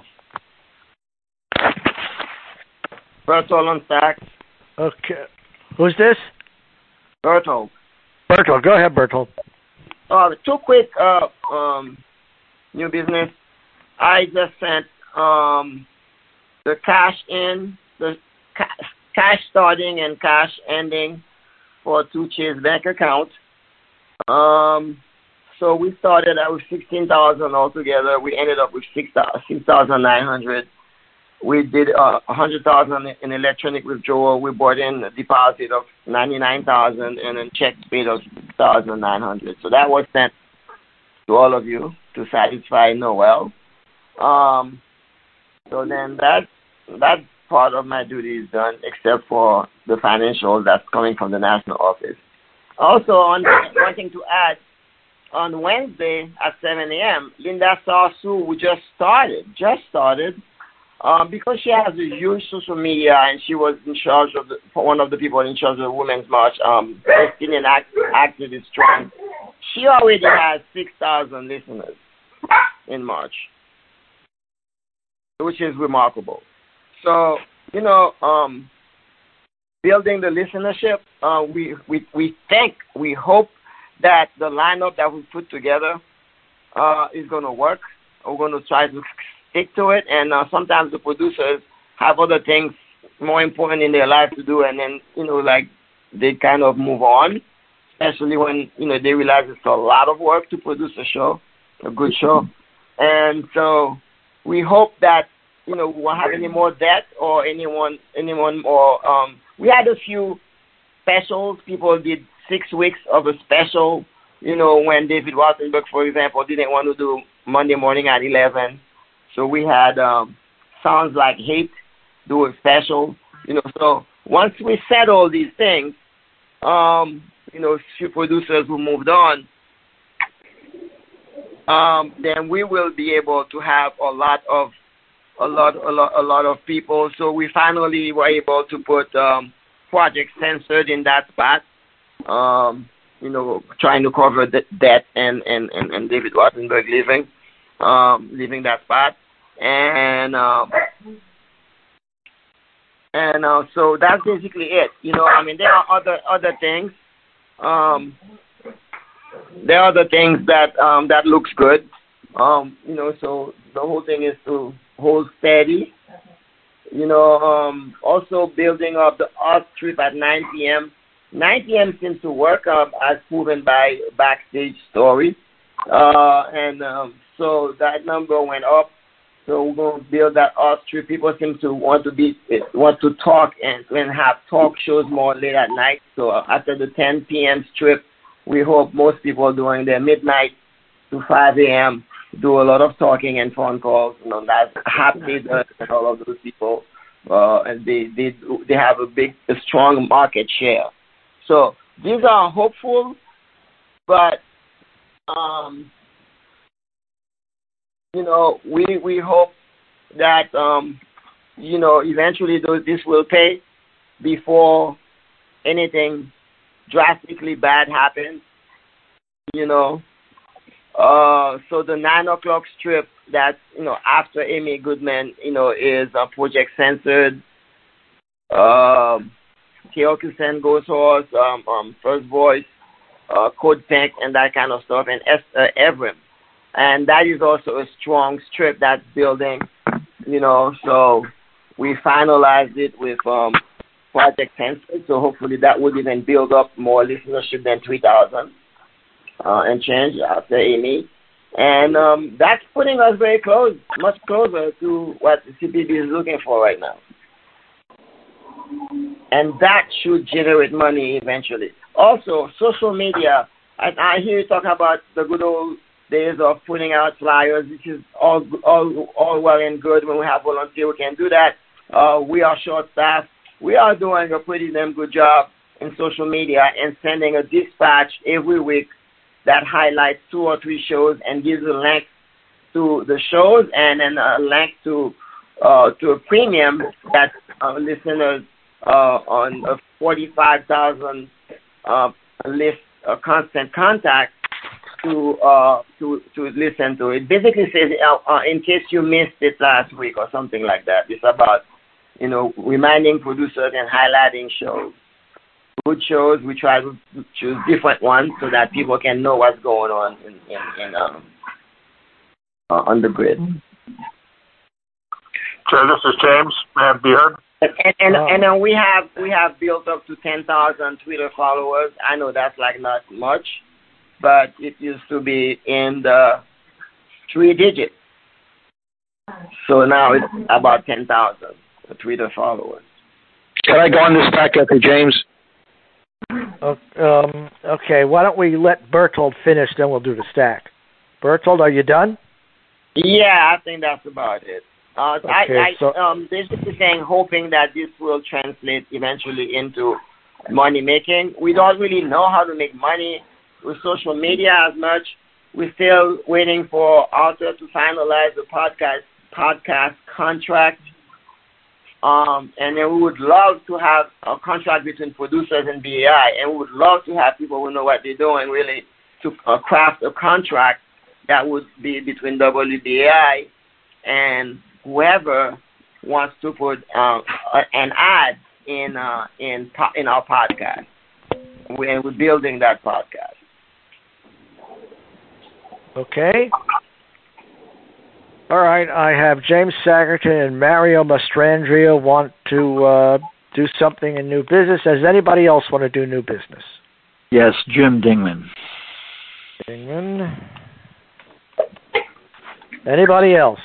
Berthold on stack. Okay. Who's this? Berthold. Berthold. Go ahead, Berthold. Uh, two quick uh, um, new business. I just sent um, the cash in, the ca- cash starting and cash ending for two Chase Bank accounts. Um, so we started out with sixteen thousand altogether. We ended up with six thousand nine hundred. We did uh, one hundred thousand in electronic withdrawal. We brought in a deposit of ninety-nine thousand and then check paid of six thousand nine hundred. So that was sent to all of you to satisfy Noel. Um, so then that that part of my duty is done, except for the financials that's coming from the national office. Also, on one thing to add, on Wednesday at seven a.m., Linda Sarsu, who just started, just started, um, because she has a huge social media and she was in charge of the, one of the people in charge of the Women's March, um, Palestinian act, activist strong. She already has six thousand listeners in March, which is remarkable. So, you know, um, building the listenership, uh, we, we, we think, we hope that the lineup that we put together uh, is going to work. We're going to try to stick to it, and uh, sometimes the producers have other things more important in their life to do, and then, you know, like, they kind of move on, especially when, you know, they realize it's a lot of work to produce a show, a good show. And so we hope that, you know, we won't have any more debt or anyone, anyone more. Um, we had a few specials. People did six weeks of a special, you know, when David Wattenberg, for example, didn't want to do Monday morning at eleven. So we had um, Sounds Like Hate do a special, you know. So once we settle these things, um, you know, few producers who moved on, um, then we will be able to have a lot of a lot, a lot, a lot of people. So we finally were able to put um, Project Censored in that spot. Um, you know, trying to cover the debt and, and, and, and David Wattenberg leaving, um, leaving that spot. And um, and uh, so that's basically it. You know, I mean, there are other other things. Um, there are other things that um, that looks good. Um, you know, so the whole thing is to hold steady. You know, um, also building up the art trip at nine p.m. nine p.m. seems to work, um, as proven by Backstage Story. Uh, and um, so that number went up. So we're going to build that art trip. People seem to want to be want to talk and, and have talk shows more late at night. So after the ten p.m. strip, we hope most people during their midnight to five a.m. do a lot of talking and phone calls. You know, that's happy and all of those people. Uh, and they, they, they have a big, a strong market share. So these are hopeful, but, um, you know, we we hope that, um, you know, eventually those, this will pay before anything drastically bad happens, you know. Uh, so the nine o'clock strip that's, you know, after Amy Goodman, you know, is uh, Project Censored, um, Kyokusen Ghost Horse, um, um, First Voice, uh, Code Pink, and that kind of stuff, and Esther Evrim. And that is also a strong strip that's building, you know, so we finalized it with um, Project Censored, so hopefully that would even build up more listenership than three thousand uh, and change after Amy. And um, that's putting us very close, much closer to what the C P B is looking for right now. And that should generate money eventually. Also, social media. I, I hear you talking about the good old days of putting out flyers, which is all all all well and good. When we have volunteers, we can do that. Uh, we are short-staffed. We are doing a pretty damn good job in social media and sending a dispatch every week that highlights two or three shows and gives a link to the shows and then a link to uh, to a premium that uh, listeners uh, on a forty-five thousand uh, list uh, constant contact to uh, to to listen to. It basically says, uh, uh, in case you missed it last week or something like that. It's about, you know, reminding producers and highlighting shows. Good shows, we try to choose different ones so that people can know what's going on in, in, in um, uh, on the grid. Chair, this is James. May I be heard? And and, and then we have we have built up to ten thousand Twitter followers. I know that's like not much, but it used to be in the three digits. So now it's about ten thousand Twitter followers. Can I go on this back after James? Um, okay, why don't we let Bertold finish, then we'll do the stack. Bertold, are you done? Yeah, I think that's about it. Uh, okay, I, I so, um, basically saying, hoping that this will translate eventually into money making. We don't really know how to make money with social media as much. We're still waiting for Arthur to finalize the podcast podcast contract. Um, and then we would love to have a contract between producers and B A I, and we would love to have people who know what they're doing really to uh, craft a contract that would be between W B A I and whoever wants to put uh, an ad in uh, in in our podcast. We're, we're building that podcast. Okay. All right, I have James Sagerton and Mario Mastrandria want to uh, do something in new business. Does anybody else want to do new business? Yes, Jim Dingman. Dingman. Anybody else?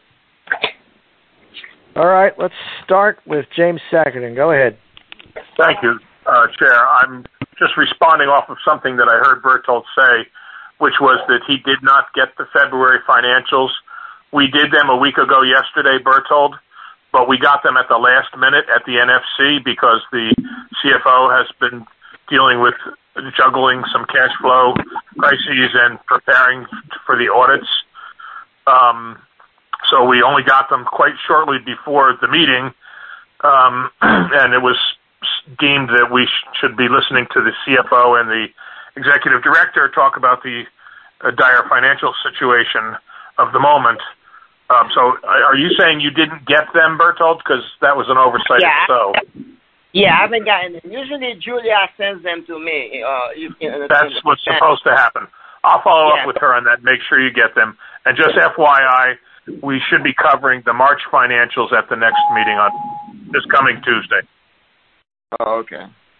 All right, let's start with James Sagerton. Go ahead. Thank you, uh, Chair. I'm just responding off of something that I heard Bertold say, which was that he did not get the February financials. We did them a week ago yesterday, Bertold, but we got them at the last minute at the N F C because the C F O has been dealing with juggling some cash flow crises and preparing for the audits. Um, so we only got them quite shortly before the meeting, um, and it was deemed that we sh- should be listening to the C F O and the executive director talk about the uh, dire financial situation of the moment. Um, so are you saying you didn't get them, Bertold? Because that was an oversight. Yeah. So. Yeah, I haven't gotten them. Usually Julia sends them to me. Uh, you, you know, That's what's supposed to happen. I'll follow yeah. up with her on that, make sure you get them. And just F Y I, we should be covering the March financials at the next meeting on this coming Tuesday. Oh, okay.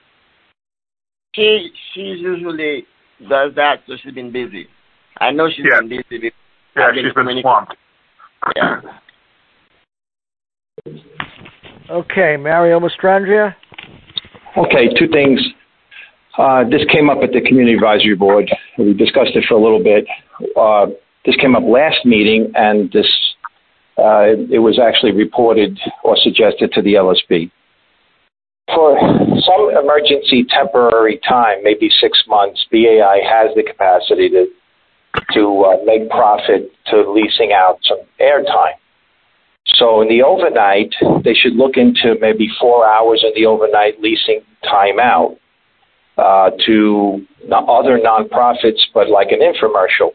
She she usually does that, so she's been busy. I know she's yeah. been busy. Yeah, she's been swamped. Yeah. Okay, Mario Mastrandria. Okay, two things. Uh, this came up at the Community Advisory Board. We discussed it for a little bit. Uh, this came up last meeting, and this uh, it was actually reported or suggested to the L S B. For some emergency temporary time, maybe six months, B A I has the capacity to to uh, make profit to leasing out some airtime. So in the overnight, they should look into maybe four hours in the overnight leasing time out uh, to other nonprofits, but like an infomercial.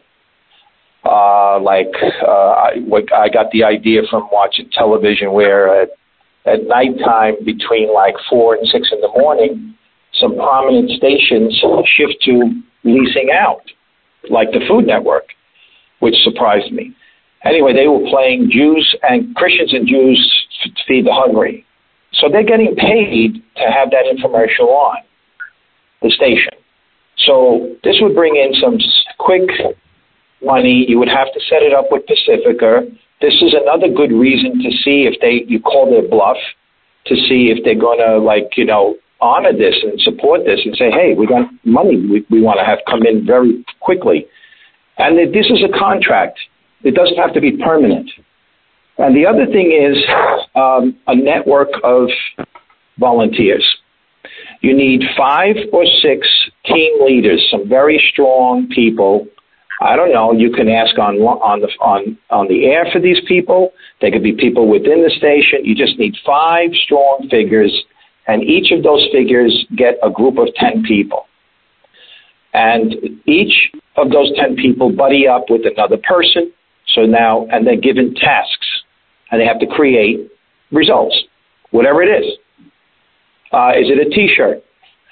Uh, like uh, I, I got the idea from watching television where at, at nighttime between like four and six in the morning, some prominent stations shift to leasing out, like the Food Network, which surprised me. Anyway, they were playing Jews and Christians and Jews feed the hungry. So they're getting paid to have that infomercial on the station. So this would bring in some quick money. You would have to set it up with Pacifica. This is another good reason to see if they, you call their bluff, to see if they're going to, like, you know, honor this and support this and say, hey, we got money we, we want to have come in very quickly. And this is a contract. It doesn't have to be permanent. And the other thing is um, a network of volunteers. You need five or six team leaders, some very strong people. I don't know. You can ask on on the on on the air for these people. They could be people within the station. You just need five strong figures, and each of those figures get a group of ten people. And each of those ten people buddy up with another person. So now, and they're given tasks, and they have to create results, whatever it is. Uh, is it a T-shirt?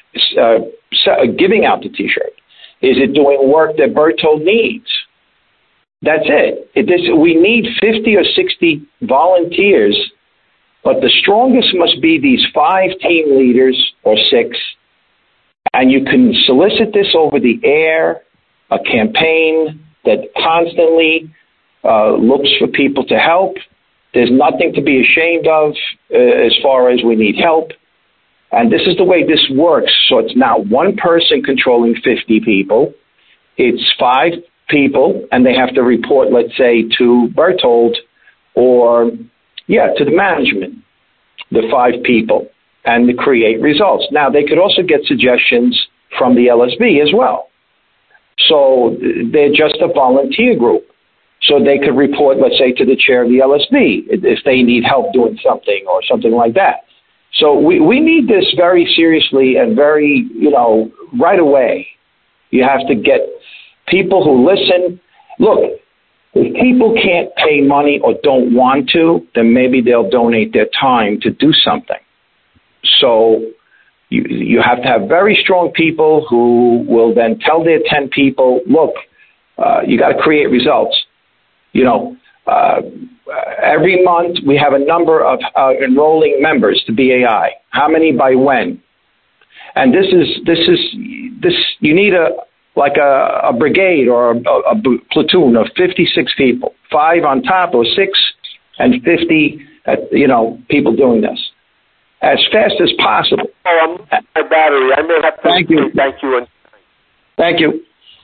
Uh, giving out the T-shirt. Is it doing work that Bertold needs? That's it. it this, we need fifty or sixty volunteers, but the strongest must be these five team leaders or six, and you can solicit this over the air a campaign that constantly uh, looks for people to help. There's nothing to be ashamed of uh, as far as we need help. And this is the way this works. So it's not one person controlling fifty people. It's five people, and they have to report, let's say, to Berthold or, yeah, to the management, the five people, and to create results. Now, they could also get suggestions from the L S B as well. So they're just a volunteer group. So they could report, let's say, to the chair of the L S B if they need help doing something or something like that. So we, we need this very seriously and very, you know, right away. You have to get people who listen. Look, if people can't pay money or don't want to, then maybe they'll donate their time to do something. So you you have to have very strong people who will then tell their ten people, look, uh, you got to create results. You know, uh, every month we have a number of uh, enrolling members to B A I. How many by when? And this is this is this. You need a like a, a brigade or a, a platoon of fifty-six people, five on top or six, and fifty, uh, you know, people doing this as fast as possible. Oh, I'm my battery. I may have to. Thank you. Thank you. And Thank you.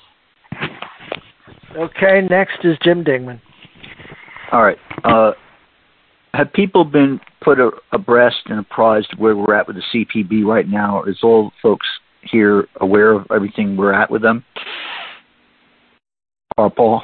Okay, next is Jim Dingman. All right. Uh, have people been put a, abreast and apprised of where we're at with the C P B right now? Is all folks here aware of everything we're at with them? Or Paul?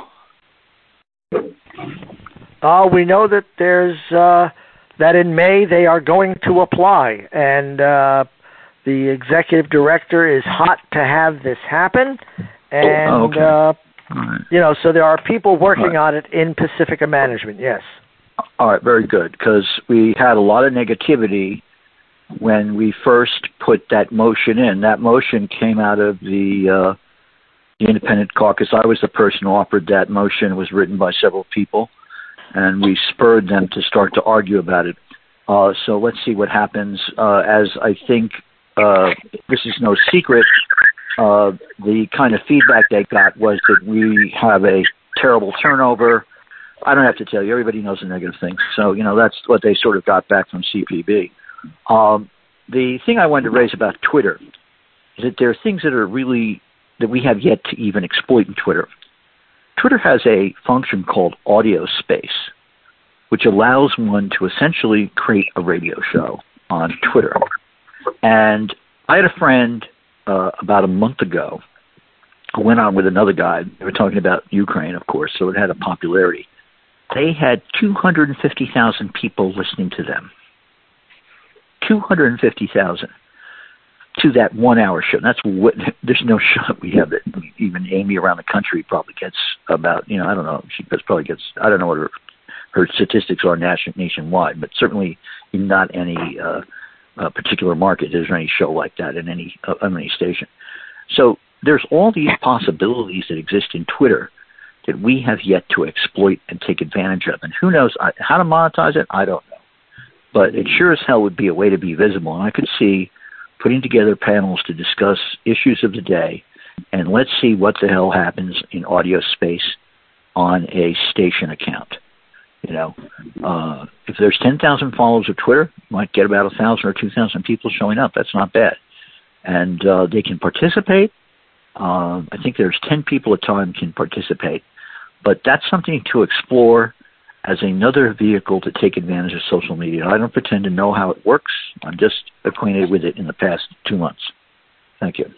Uh, we know that there's uh, that in May they are going to apply, and uh, the executive director is hot to have this happen. And oh, okay. uh, Right. You know, so there are people working right. on it in Pacifica Management, yes. All right, very good, because we had a lot of negativity when we first put that motion in. That motion came out of the, uh, the Independent Caucus. I was the person who offered that motion. It was written by several people, and we spurred them to start to argue about it. Uh, so let's see what happens. Uh, as I think uh, this is no secret, Uh, the kind of feedback they got was that we have a terrible turnover. I don't have to tell you, everybody knows the negative things. So, you know, that's what they sort of got back from C P B. Um, the thing I wanted to raise about Twitter is that there are things that are really, that we have yet to even exploit in Twitter. Twitter has a function called audio space, which allows one to essentially create a radio show on Twitter. And I had a friend Uh, about a month ago, I went on with another guy. They were talking about Ukraine, of course, so it had a popularity. They had two hundred fifty thousand people listening to them. two hundred fifty thousand to that one-hour show. That's what. There's no show we have that even Amy around the country probably gets about. You know, I don't know. She probably gets. I don't know what her, her statistics are nation, nationwide, but certainly not any. Uh, Uh, particular market. There's any show like that in any uh, on any station. So there's all these possibilities that exist in Twitter that we have yet to exploit and take advantage of. And who knows I, how to monetize it? I don't know. But it sure as hell would be a way to be visible. And I could see putting together panels to discuss issues of the day, and let's see what the hell happens in audio space on a station account. You know, uh, if there's ten thousand followers of Twitter, you might get about one thousand or two thousand people showing up. That's not bad. And uh, they can participate. Uh, I think there's ten people at a time can participate. But that's something to explore as another vehicle to take advantage of social media. I don't pretend to know how it works. I'm just acquainted with it in the past two months. Thank you.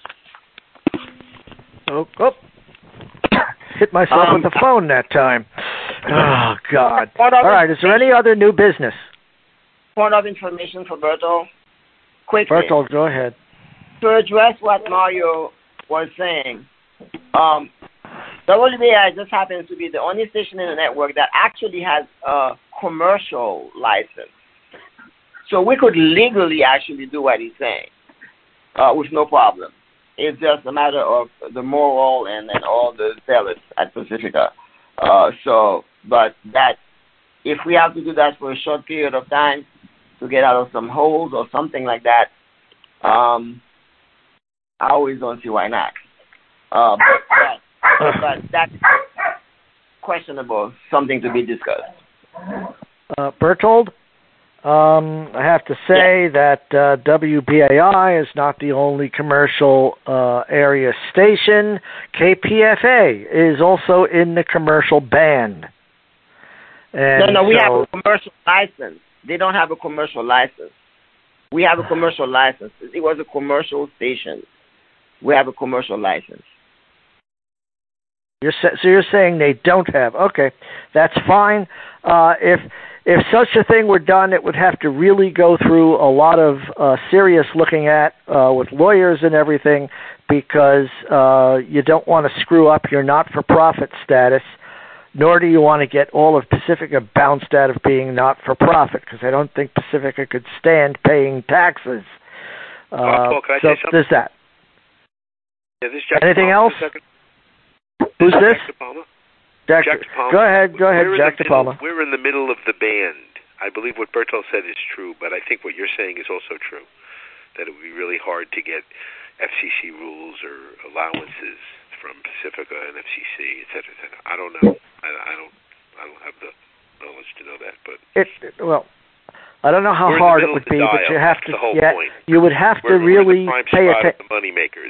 Oh, oh. Hit myself um, with the phone that time. Oh, God. All right, is there any other new business? Point of information for Berthold. Quickly. Berthold, go ahead. To address what Mario was saying, um, W B A I just happens to be the only station in the network that actually has a commercial license. So we could legally actually do what he's saying uh, with no problem. It's just a matter of the moral and, and all the zealots at Pacifica. Uh, so, but that, if we have to do that for a short period of time to get out of some holes or something like that, um, I always don't see why not. Uh, but, but but that's questionable, something to be discussed. Uh, Bertold, um, I have to say yeah. that uh, W B A I is not the only commercial uh, area station. K P F A is also in the commercial band. And no, no, we so, have a commercial license. They don't have a commercial license. We have a commercial license. It was a commercial station. We have a commercial license. You're sa- so you're saying they don't have? Okay, that's fine. Uh, if if such a thing were done, it would have to really go through a lot of uh, serious looking at uh, with lawyers and everything, because uh, you don't want to screw up your not-for-profit status, nor do you want to get all of Pacifica bounced out of being not-for-profit, because I don't think Pacifica could stand paying taxes. Uh, uh, Paul, can I so say something? there's that. Yeah, this is Jack Anything Palmer. else? Who's this? Jack DePalma. Jack, Jack DePalma. Go ahead, go ahead, we're Jack middle, DePalma. We're in the middle of the band. I believe what Bertold said is true, but I think what you're saying is also true, that it would be really hard to get F C C rules or allowances from Pacifica and F C C, et cetera, et cetera. I don't know. I, I don't. I don't have the knowledge to know that, but it, well, I don't know how we're hard it in the would middle be, of the but you dial. have That's to. the whole Yeah, point. you would have we're, to really we're in the prime pay spot attention. of the money makers.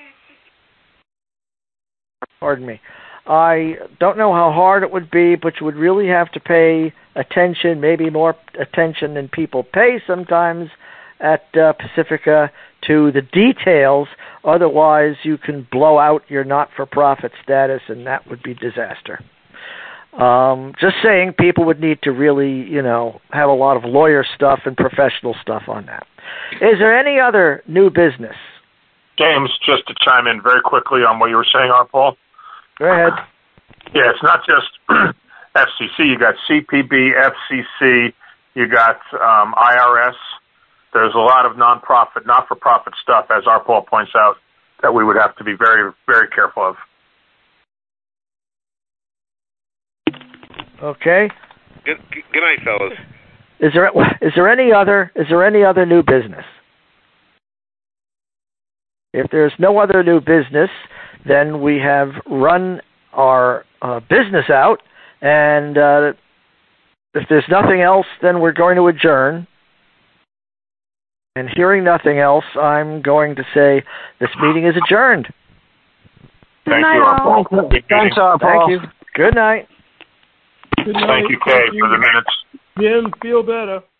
Pardon me. I don't know how hard it would be, but you would really have to pay attention, maybe more attention than people pay sometimes at uh, Pacifica, to the details. Otherwise, you can blow out your not-for-profit status, and that would be disaster. Um, just saying, people would need to really, you know, have a lot of lawyer stuff and professional stuff on that. Is there any other new business? James, just to chime in very quickly on what you were saying, Art Paul. Go ahead. Yeah, it's not just F C C. You got C P B, F C C, you got um, I R S. There's a lot of nonprofit, not-for-profit stuff, as Art Paul points out, that we would have to be very, very careful of. Okay. Good, good night, fellas. Is there is there any other is there any other new business? If there's no other new business, then we have run our uh, business out, and uh, if there's nothing else, then we're going to adjourn. And hearing nothing else, I'm going to say this meeting is adjourned. Thank night, you, Art Paul. Thanks, Good thanks, meeting. uh, Paul. Thank you. Good night. Good night. Thank you, Kay, for the minutes. Jim, feel better.